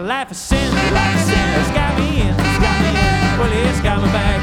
life of sin. It's got me in. Well, it's got me back.